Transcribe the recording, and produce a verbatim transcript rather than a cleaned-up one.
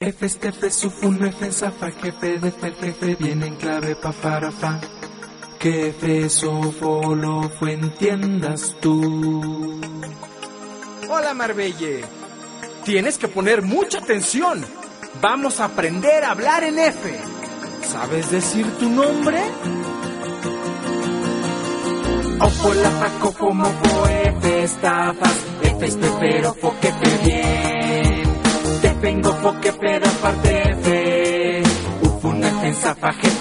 F, F, Sufun, F, Zafa, jefe de F, jefe, viene en clave pa para fa. Que F, Sofo, lo fue, entiendas tú. Hola Marbelle, tienes que poner mucha atención. Vamos a aprender a hablar en F. ¿Sabes decir tu nombre? Ofo, la fa, cofo, mofo, F, estafas, F, espero, fo, que te bien. Te vengo, fo, que peda, parte F. Ufun, F, Zafa, jefe,